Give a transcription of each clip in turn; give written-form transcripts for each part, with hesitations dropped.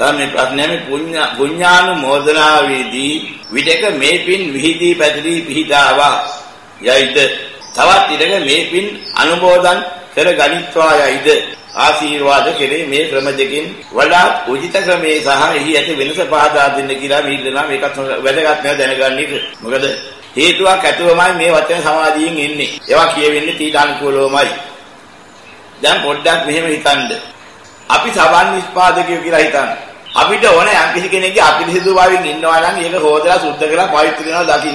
තමයි ප්‍රශ්නේ මේ පුඤ්ඤානුමෝදනාවේදී විදක මේ පින් විහිදී පැතිරී පිහිටාවා යයිද තවත් විදක මේ පින් අනුමෝදන් කර ගනිත්වා යයිද ආශිර්වාද කෙරේ මේ ක්‍රම දෙකෙන් වඩාත් උචිත ක්‍රමයේ සහ එහි ඇති වෙනස පහදා දෙන්න කියලා මිහිඳුනා මේකත් වැදගත් නේද දැනගන්න එක. මොකද හේතුවක් ඇතුවමයි මේ වචන සමාධියෙන් එන්නේ. ඒවා කියවෙන්නේ තීදානුකූලවමයි. දැන් පොඩ්ඩක් මෙහෙම හිතන්න. අපි සබන් නිෂ්පාදකයෝ කියලා හිතන්න. අපිට ඕනේ යම් කිසි කෙනෙක්ගේ අපිරිසිදු භාවයෙන් ඉන්නවා නම් ඒක හොදලා සුද්ධ කරලා පවිත්‍ර කරනවා දකින්න.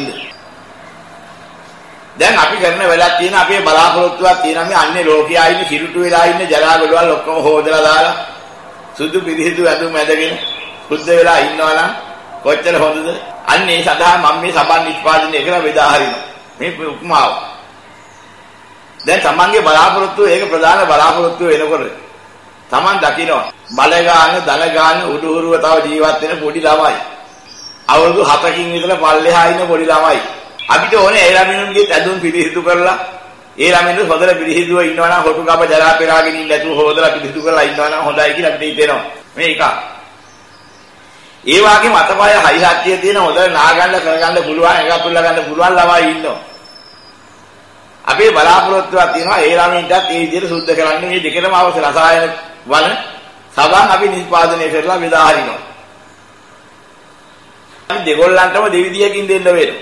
දැන් අපි කරන වැඩක් තියෙන අපේ බලාපොරොත්තුවක් තියෙනවා මේ අන්නේ ලෝකයේ ඉන්න කිරුටු වෙලා ඉන්න ජරා ගොඩවල් ඔක්කොම හොදලා දාලා සුදු පිරිසිදු ඇඳුම් ඇඳගෙන සුද්ධ වෙලා ඉන්නවා නම් කොච්චර හොඳද? අන්න ඒ සඳහා මම මේ සබන් නිෂ්පාදනය කරලා බෙදා හරිනවා. මේ උපමාව. දැන් තමන්ගේ බලාපොරොත්තුව ඒක ප්‍රධාන බලාපොරොත්තුව වෙනකොට තමන් දකිනවා බල ගන්න, දන ගන්න, උඩුහුරුව තව ජීවත් වෙන පොඩි ළමයි. අවුරුදු 7කින් විතර පල්ලෙහා ඉන්න පොඩි ළමයි. අපිට ඕනේ ඒ ළමිනුන්ගේ ඇඳුම් පිරිසිදු කරලා ඒ ළමිනුන් හොදලා පිරිසිදුව ඉන්නවා නම් හොටු කප ජරා පෙරාගෙන ඉන්න නැතුව හොදලා පිරිසිදු කරලා ඉන්නවා නම් හොඳයි කියලා අපිට හිතෙනවා. මේ එක. ඒ වගේම අතපය හයි හත්තිය තියෙන හොඳට නාගන්න කරගන්න පුළුවන් එකක් තුල්ලා ගන්න පුළුවන් ළමයි ඉන්නවා. අපේ බලාපොරොත්තුවක් තියෙනවා ඒ ළමයින්ටත් ඒ විදිහට සුද්ධ කරන්න මේ දෙකම අවශ්‍ය රසායන වල සබන් අපි නිෂ්පාදනය කරලා බෙදා හරිනවා. අපි දෙගොල්ලන්ටම දෙවිදියකින් දෙන්න වෙනවා.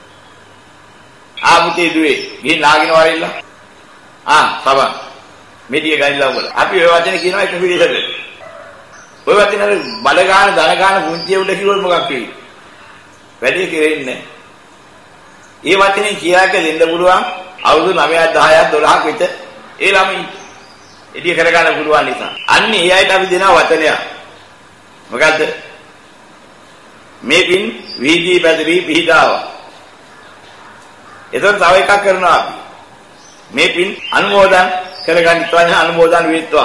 ආපුතේ දුවේ ගිහින් නාගෙන වරින්න. සබන් මේ ටික ගනිලා උගල. අපි ඔය වචනේ කියනවා එක පිළිසකට. ඔය වචනේ බල ගන්න දන ගන්න පුංචිය උඩ කිව්වොත් මොකක් වෙයි? වැඩි කෙරෙන්නේ නැහැ. ඒ වචනේ කියාක දෙන්න පුළුවන් අවුරුදු 9ක් 10ක් 12ක් විතර ඒ ළමයි එළිය කරගන්න පුළුවන් නිසා. අන්න ඒ අයට අපි දෙන වචනය. මොකද්ද? මේ පින් වීදී පැතිරී පිහිටාවා. එතකොට තව එකක් කරනවා අපි. මේ පින් අනුමෝදන් කරගන්නවා අනුමෝදන් වෙත්වා.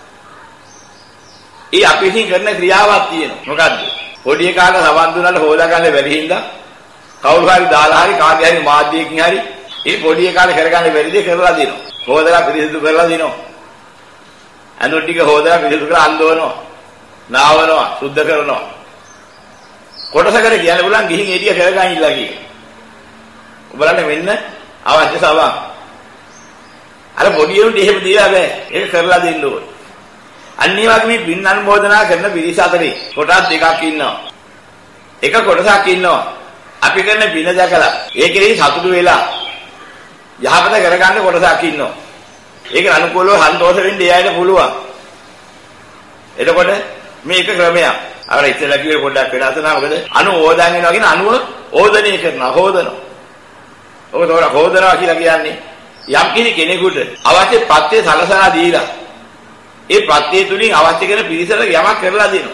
ඒ අපි හිතින් කරන ක්‍රියාවක් තියෙනවා. මොකද්ද? පොඩි එකාට සවන් දුන්නාට හොදා ගන්න බැරි හින්දා කවුරු හරි දාලා හරි කාගේ හරි මාධ්‍යයකින් හරි ඒ පොඩි එකාට කරගන්න බැරි දේ කරලා දෙනවා. හොදලා පිරිසිදු කරලා දෙනවා. අඳුර ටික හොදලා පිරිසිදු කරලා අඳවනවා. නාවනවා, සුද්ධ කරනවා. කොටසකට කියන්න බුලන් ගිහින් එළිය කරගන්න ඉල්ලා කියන. ඔබලන්ට වෙන්න අවශ්‍ය සබන්. අර පොඩි උන්ට එහෙම දීලා බෑ. ඒක කරලා දෙන්න ඕනේ. අනිත් වගේ මේ පින් අනුමෝදනා කරන පිරිස අතරේ කොටස් දෙකක් ඉන්නවා. එක කොටසක් ඉන්නවා. අපි කරන පින දැකලා ඒකේ සතුටු වෙලා යහපත කරගන්න කොටසක් ඉන්නවා. ඒක අනුකූලව සන්තෝෂ වෙන්න ඒ අයට පුළුවන්. එතකොට මේක ක්‍රමයක්. අර ඉතලා කිව්වේ පොඩ්ඩක් වෙනස් වෙනවා. මොකද අනුමෝදන් වෙනවා කියන අනුව ඕදනය කරනවා. හොදනවා. ඔබ තෝරා හොදනවා කියලා කියන්නේ යම් කිසි කෙනෙකුට අවශ්‍ය ප්‍රත්‍ය සලසලා දීලා ඒ ප්‍රත්‍ය තුලින් අවශ්‍ය කරන පිළිසර යමක් කරලා දෙනවා.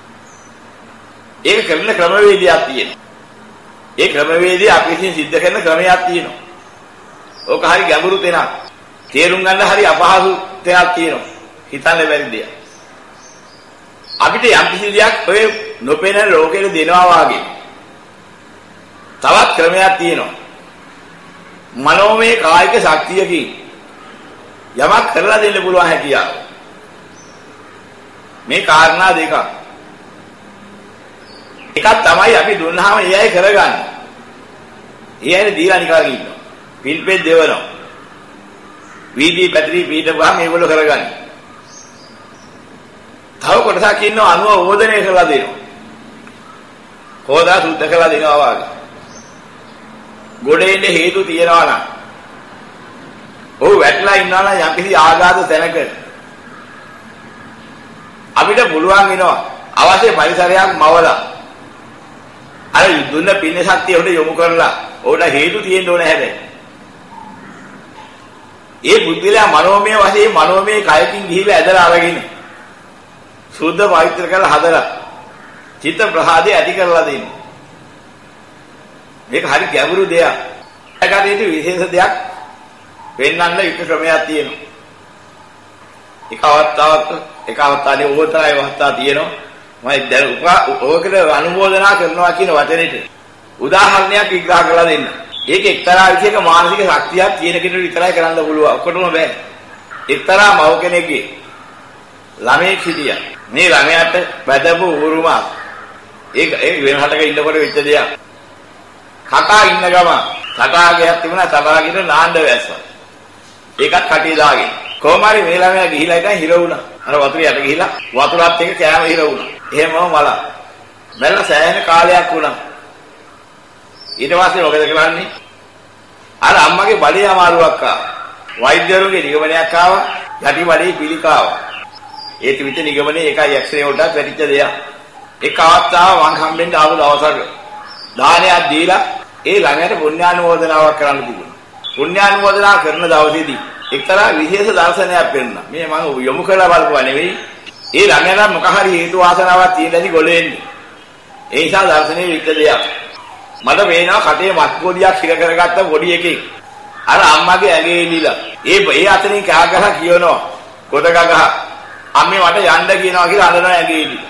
ඒක කරන ක්‍රමවේදයක් තියෙනවා. ඒ ක්‍රමවේදය අපි විසින් සිද්ධ කරන ක්‍රමයක් තියෙනවා. ඕක හරි ගැඹුරු තැනක්. තේරුම් ගන්න හරි අපහසු තැනක් තියෙනවා. හිතන්න බැරි දෙයක්. අපිට යම් කිසි දෙයක් ඔය නොපෙනෙන ලෝකෙට දෙනවා වාගේ තවත් ක්‍රමයක් තියෙනවා. මනෝමය කායික ශක්තියකින් යමක් කරලා දෙන්න පුළුවන් හැකියාව. මේ කාරණා දෙකක්. එකක් තමයි අපි දුන්නාම ඒ අය කරගන්න. ඒ අය දීලා නිකන් ඉන්නවා. පිල්පෙත් දෙවනවා. වීදී පැටරි පීඩපුවා මේගොල්ලෝ කරගන්න. තව කොටසක් ඉන්නවා අනුව ඕදනය කරලා දෙනවා. හොදා සුද්ධ කරලා දෙනවා වාගේ. ගොඩේන්නේ හේතු තියනවා නම් ඔව් වැටලා ඉන්නවා නම් යම්කිසි ආඝාත තැනක අපිට පුළුවන් වෙනවා අවශ්‍ය පරිසරයක් මවලා අර දුන්න පින්න ශක්තිය උඩ යොමු කරලා උඩ හේතු තියෙන්න ඕනේ හැබැයි ඒ බුද්ධිලා මනෝමය වශයෙන් මනෝමය කයකින් ගිහිල්ලා ඇදලා අරගෙන සුද්ධ පවිත්‍ර කරලා හදලා චිත්ත ප්‍රහාදේ ඇති කරලා දෙන්නේ. මේක හරි ගැඹුරු දෙයක්. ඒකට විශේෂ දෙයක් වෙන්නන්න එක ක්‍රමයක් තියෙනවා. එක අවස්ථාවේ ඕතරයි අවස්ථා තියෙනවා. මම දැන් ඕකට අනුමෝදනා කරනවා කියන වචනෙට උදාහරණයක් විග්‍රහ කරලා දෙන්න. ඒක එක්තරා විශේෂක මානසික ශක්තියක් තියෙන කෙනෙකුට විතරයි කරන්න පුළුවන්. ඔක්කොටම බෑ. එක්තරා මව කෙනෙක්ගේ ළමයෙක් හිටියා. මේ ළමයාට බදපු උරුමක්. ඒ වෙනහටක ඉන්නකොට වෙච්ච දෙයක්. කටා ඉන්න ගම කටාගයක් තිබුණා කටාගෙට නාන්න වැස්සා. ඒකත් කටේ දාගෙන. කොහොම හරි මේ ළමයා ගිහිලා ඉතින් හිර වුණා. අර වතුර යට ගිහිලා වතුරත් එක්ක කෑම හිර වුණා. එහෙමම මල. මැරලා සෑහෙන කාලයක් වුණා. ඊට පස්සේ මොකද කරන්නේ? අර අම්මගේ බඩේ අමාරුවක් ආවා. වෛද්‍යවරුන්ගේ නිගමනයක් ආවා. යටි බඩේ පිළිකාවා. ඒ තිබිච්ච නිගමනේ ඒකයි එක්ස්රේ වලට වැටිච්ච දෙයක්. ඒක අවස්ථාව මං හම්බෙන්න ආව දවසක දානයක් දීලා ඒ ළඟට පුණ්‍යානුමෝදනාවක් කරන්න තිබුණා. පුණ්‍යානුමෝදනා කරන දවසේදී එක්තරා විශේෂ දර්ශනයක් වෙන්නා. මේ මම යොමු කරලා බලපුවා නෙවෙයි. ඒ ළඟට මොක හරි හේතු වාසනාවක් තියෙනදී ගොඩ එන්නේ. ඒ නිසා දර්ශනේ වික්ක දෙයක්. මට මේනවා කටේ මස් පොඩියක් හිර කරගත්ත පොඩි එකෙක්. අර අම්මගේ ඇඟේ ඉලිලා. ඒ අතරින් කෑ ගහ කියනවා. කොටක ගහ. අම්මේ මට යන්න කියනවා කියලා අඬනවා ඇඟේ ඉලිලා.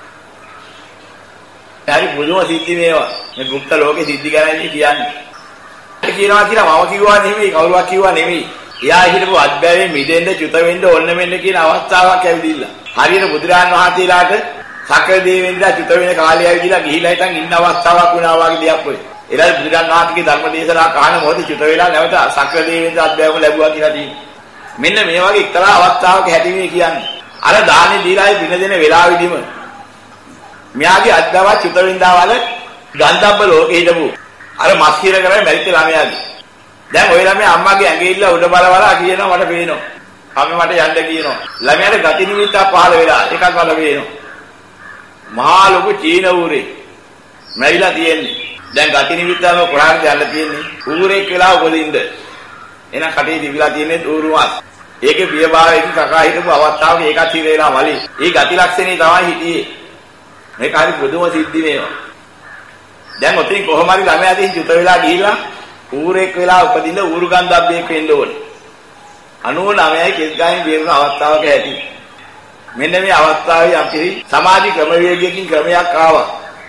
හරි පුදුම සිද්ධි මේවා. මේ ගුප්ත ලෝකේ සිද්ධි කරන්නේ කියන්නේ. කියනවා කියලා මම කිව්වා නෙමෙයි කවුරුවක් කිව්වා නෙමෙයි. එයා හිටපු අත්බැවේ මිදෙන්න චුත වෙන්න ඕන්න මෙන්න කියන අවස්ථාවක් ඇවිදිලා. හරියට බුදුරජාන් වහන්සේලාට සකල දේවෙන්දා චුත වෙන කාලය ඇවිදිලා ගිහිලා හිටන් ඉන්න අවස්ථාවක් වුණා වගේ දෙයක් ඔය. එලා බුදුරජාන් වහන්සේගේ ධර්ම දේශනා කහන මොහොතේ චුත වෙලා නැවත සකල දේවෙන්දා අත්බැවම ලැබුවා කියලා තියෙනවා. මෙන්න මේ වගේ එක්තරා අවස්ථාවක හැටිමේ කියන්නේ. අර දානේ දීලායි පින දෙන වෙලාවෙදිම මෙයාගේ අත්දව චුත වෙන්දාවල ගන්ධබ්බ ලෝකේ හිටපු අර මස් හිර කරලා මැරිච්ච ළමයාගේ. දැන් ওই ළමයා අම්මාගේ ඇඟේ ඉල්ල උඩ බලවලා කියනවා මට පේනවා. අම්මේ මට යන්න කියනවා. ළමයාට ගති නිමිත්තක් පහළ වෙලා එකක් වල පේනවා. මහා ලොකු චීන ඌරේ මැරිලා තියෙන්නේ. දැන් ගති නිමිත්තම කොහාටද යන්න තියෙන්නේ? ඌරෙක් වෙලා උපදින්න. එහෙනම් කටේ දිවිලා තියෙන්නේ ඌරුමස්. ඒකේ පියභාවයෙන් කකා හිටපු අවස්ථාවක ඒකත් හිර වෙලා මලි. ඒ ගති ලක්ෂණේ තමයි හිටියේ. මේක හරි පුදුම සිද්ධි මේවා. දැන් ඔතින් කොහොම හරි ළමයා දින් චුත වෙලා ගිහිල්ලා ඌරෙක් වෙලා උපදින්න ඌරු ගන්ධබ්බෙක් වෙන්න ඕනේ. 99යි කෙස් ගාමින් බේරුණ අවස්ථාවක ඇති. මෙන්න මේ අවස්ථාවේ අපි සමාධි ක්‍රමවේගයකින් ක්‍රමයක් ආවා.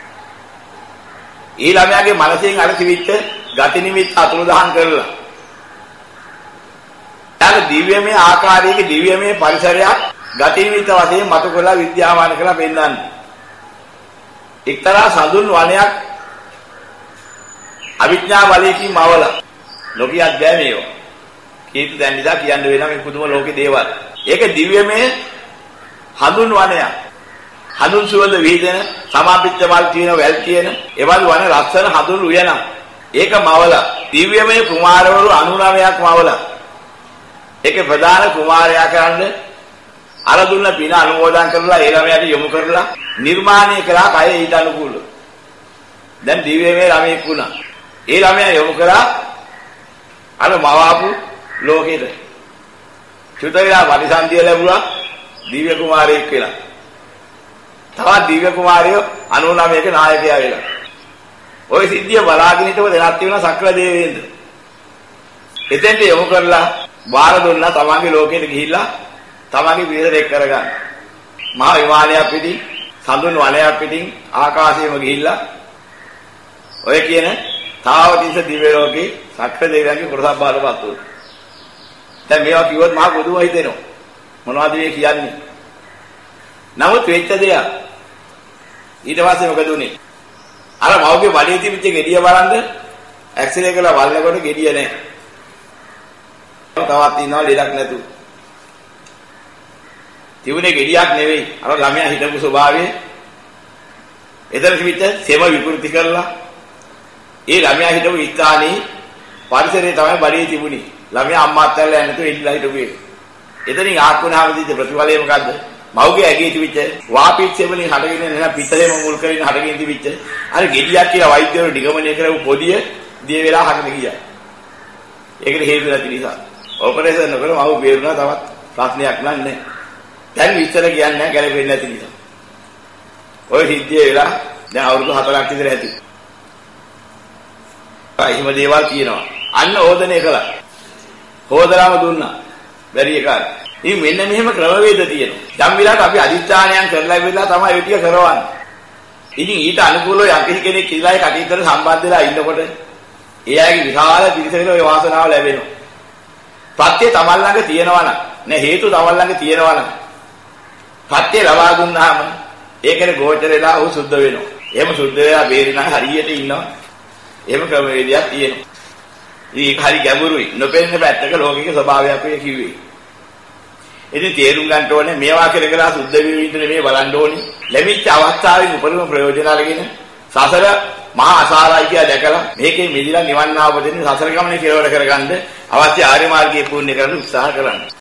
ඒ ළමයාගේ මනසෙන් අර තිබිච්ච ගති නිමිත්ත අතුරුදහන් කරලා. ඊට දිව්‍යමය ආකාරයක දිව්‍යමය පරිසරයක් ගති නිමිත්ත වශයෙන් මතු කරලා විද්‍යාමාන කරලා පෙන්නන්නේ. එක්තරා සඳුන් වනයක් අවිඥා බලයකින් මවල ලෝකියක් බෑ මේවා. කීතු දැන් නිසා කියන්න වෙනවා මේ පුදුම ලෝකේ දේවල්. ඒක දිව්‍යමය හඳුන් වනයක්. හඳුන් සුවඳ විහිදෙන සමාපිච්ච මල් තියෙන වැල් තියෙන එවල් වන ලස්සන හඳුන් උයන. ඒක මවල දිව්‍යමය කුමාරවරු 99ක් මවල. ඒකේ ප්‍රධාන කුමාරයා කරන්නේ අර දුන්න පින අනුමෝදන් කරලා ඒ ළමයාට යොමු කරලා නිර්මාණය කළා කය ඊට අනුකූලව. දැන් දිව්‍යමය ළමයෙක් වුණා. ඒ ළමයා යොමු කරා අර මවාපු ලෝකෙට. චුත වෙලා පරිසන්දිය ලැබුණා දිව්‍ය කුමාරයෙක් වෙලා. තවත් දිව්‍ය කුමාරයෝ 99ක නායකයා වෙලා. ওই සිද්ධිය බලාගෙන හිටව දෙනත් වෙන සක්‍ර දේවේන්ද්‍ර. එතෙන්ට යොමු කරලා බාර දුන්නා තමන්ගේ ලෝකෙට ගිහිල්ලා තමන්ගේ පිරිසට කරගන්න. මහා විමානයක් පිටින් සඳුන් වනයක් පිටින් ආකාශයේම ගිහිල්ලා ඔය කියන තාවතිස දිව්‍ය ලෝකේ සක්‍ර දෙවියන්ගේ කොටසක් බාරපත් වුණා. දැන් මේවා කිව්වොත් මහා බුදුම හිතෙනවා. මොනවද මේ කියන්නේ? නමුත් වෙච්ච දෙයක්. ඊට පස්සේ මොකද උනේ? අර මවගේ බඩේ තිබිච්ච ගෙඩිය බලන්න ඇක්සිඩන්ට් කරලා බලනකොට ගෙඩිය නැහැ. තවත් ඉන්නවා ලෙඩක් නැතු. තිබුණේ ගෙඩියක් නෙවෙයි. අර ළමයා හිටපු ස්වභාවය. එතන තිබිච්ච සෙම විකෘති කරලා ඒ ළමයා හිටපු ස්ථානයේ පරිසරයේ තමයි බඩේ තිබුණේ. ළමයා අම්මාත් ඇල්ල යන්නේ නැතුව ඉල්ලලා හිටපු එක. එතනින් ආත්මනාම දීච්ච ප්‍රතිඵලය මොකද්ද? මව්ගේ ඇගේ තිබිච්ච වාපීච්ච වලින් හටගෙන එන පිටරේම මුල් කරගෙන හටගෙන තිබිච්ච අර ගෙඩියක් කියලා වෛද්‍යවරු නිගමනය කරපු පොදිය දිය වෙලා හටගෙන ගියා. ඒකට හේතු නැති නිසා ඔපරේෂන් කරන මව් බේරුණා තවත් ප්‍රශ්නයක් නෑ. දැන් විස්තර කියන්නේ නැහැ ගැලපෙන්නේ නැති නිසා. ඔය සිද්ධිය වෙලා දැන් අවුරුදු 4ක් විතර ඇති. එහෙම දේවල් තියෙනවා. අන්න ඕදනය කළා. හොදලාම දුන්නා. බැරි එකක්. ඉතින් මෙන්න මෙහෙම ක්‍රමවේද තියෙනවා. යම් විලාට අපි අදිස්ථානයන් කරලා ඉවරලා තමයි ඒ ටික කරවන්නේ. ඉතින් ඊට අනුකූලව යම් කෙනෙක් ඉලායි කටයුත්තට සම්බන්ධ වෙලා ඉන්නකොට එයාගේ විශාල පිරිසකට ওই වාසනාව ලැබෙනවා. ප්‍රත්‍ය තමන් ළඟ තියෙනවා නම් හේතු තමන් ළඟ තියෙනවා නම් සත්‍ය ලබා දුන්නාම ඒකේ ගෝචර වෙලා ਉਹ සුද්ධ වෙනවා. එහෙම සුද්ධ වෙලා බේරිනා හරියට ඉන්නවා. එහෙම ක්‍රමවේදයක් තියෙනවා. ඒක හරි ගැඹුරුයි. නොපෙනෙන පැත්තක ලෝකික ස්වභාවයක් ඔය කිව්වේ. ඉතින් තේරුම් ගන්න ඕනේ මේවා කියලා සුද්ධ වෙවි ඉඳලා මේ බලන්න ඕනේ. ලැබිච්ච අවස්ථාවෙන් උපරිම ප්‍රයෝජන අරගෙන සසර මහා අසාරයි කියලා දැකලා මේකේ මිදිලා නිවන් අවබෝධයෙන් සසර ගමනේ කෙලවර කරගන්න අවශ්‍ය ආර්ය මාර්ගයේ පූර්ණ කරන්න උත්සාහ කරන්න.